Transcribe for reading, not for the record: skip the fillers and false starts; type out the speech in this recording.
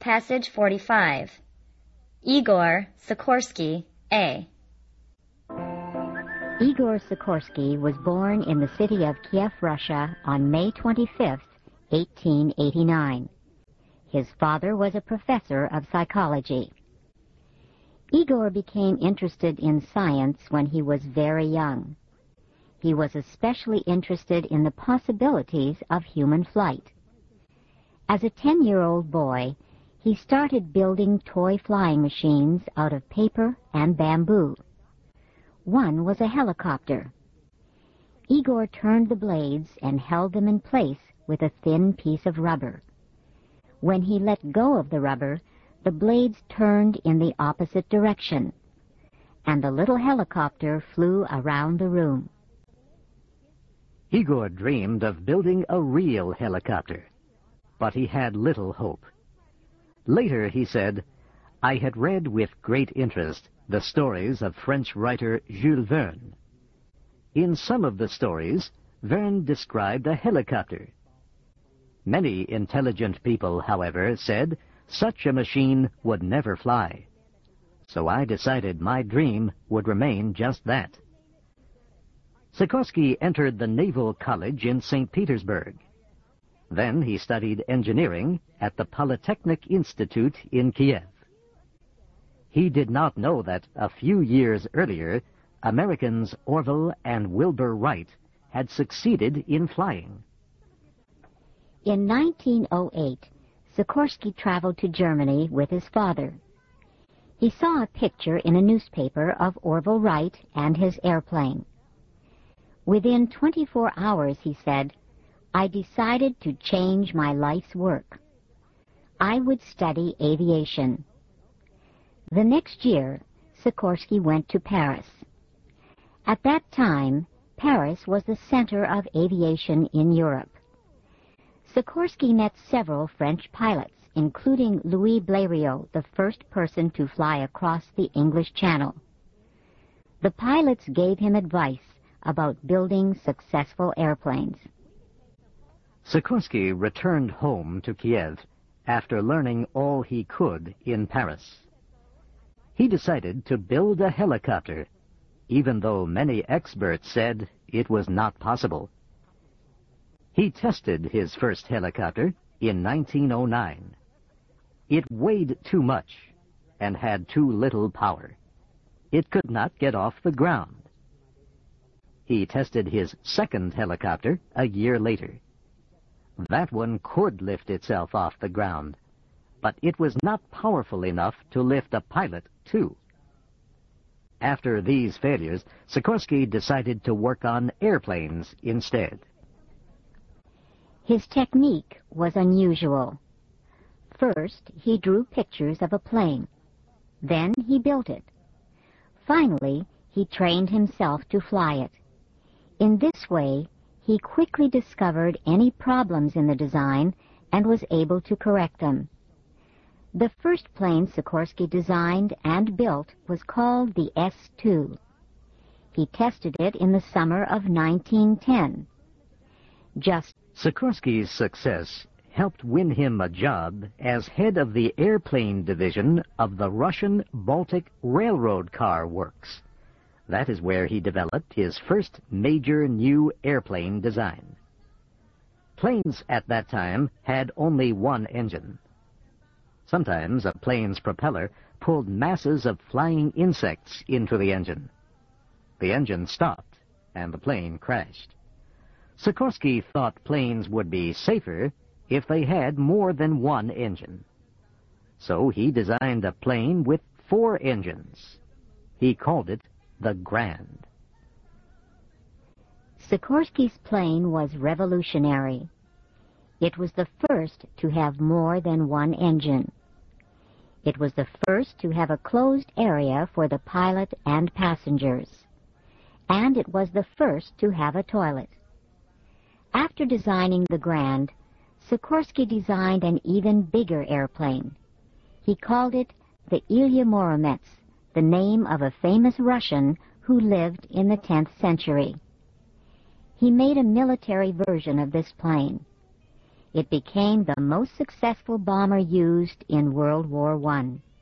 Passage 45. Igor Sikorsky, A. Igor Sikorsky was born in the city of Kiev, Russia on May 25, 1889. His father was a professor of psychology. Igor became interested in science when he was very young. He was especially interested in the possibilities of human flight. As a 10-year-old boy, he started building toy flying machines out of paper and bamboo. One was a helicopter. Igor turned the blades and held them in place with a thin piece of rubber. When he let go of the rubber, the blades turned in the opposite direction, and the little helicopter flew around the room. Igor dreamed of building a real helicopter, but he had little hope. Later he said, "I had read with great interest the stories of French writer Jules Verne. In some of the stories, Verne described a helicopter. Many intelligent people, however, said such a machine would never fly. So I decided my dream would remain just that." Sikorsky entered the Naval College in St. Petersburg. Then he studied engineering at the Polytechnic Institute in Kiev. He did not know that a few years earlier, Americans Orville and Wilbur Wright had succeeded in flying. In 1908, Sikorsky traveled to Germany with his father. He saw a picture in a newspaper of Orville Wright and his airplane. Within 24 hours, he said, "I decided to change my life's work. I would study aviation." The next year, Sikorsky went to Paris. At that time, Paris was the center of aviation in Europe. Sikorsky met several French pilots, including Louis Blériot, the first person to fly across the English Channel. The pilots gave him advice about building successful airplanes. Sikorsky returned home to Kiev after learning all he could in Paris. He decided to build a helicopter, even though many experts said it was not possible. He tested his first helicopter in 1909. It weighed too much and had too little power. It could not get off the ground. He tested his second helicopter a year later. That one could lift itself off the ground, but it was not powerful enough to lift a pilot, too. After these failures, Sikorsky decided to work on airplanes instead. His technique was unusual. First, he drew pictures of a plane. Then he built it. Finally, he trained himself to fly it. In this way, he quickly discovered any problems in the design and was able to correct them. The first plane Sikorsky designed and built was called the S-2. He tested it in the summer of 1910. Sikorsky's success helped win him a job as head of the airplane division of the Russian Baltic Railroad Car Works. That is where he developed his first major new airplane design. Planes at that time had only one engine. Sometimes a plane's propeller pulled masses of flying insects into the engine. The engine stopped, and the plane crashed. Sikorsky thought planes would be safer if they had more than one engine. So he designed a plane with 4 engines. He called it the Grand. Sikorsky's plane was revolutionary. It was the first to have more than one engine. It was the first to have a closed area for the pilot and passengers. And it was the first to have a toilet. After designing the Grand, Sikorsky designed an even bigger airplane. He called it the Ilya Muromets, the name of a famous Russian who lived in the 10th century. He made a military version of this plane. it became the most successful bomber used in World War I.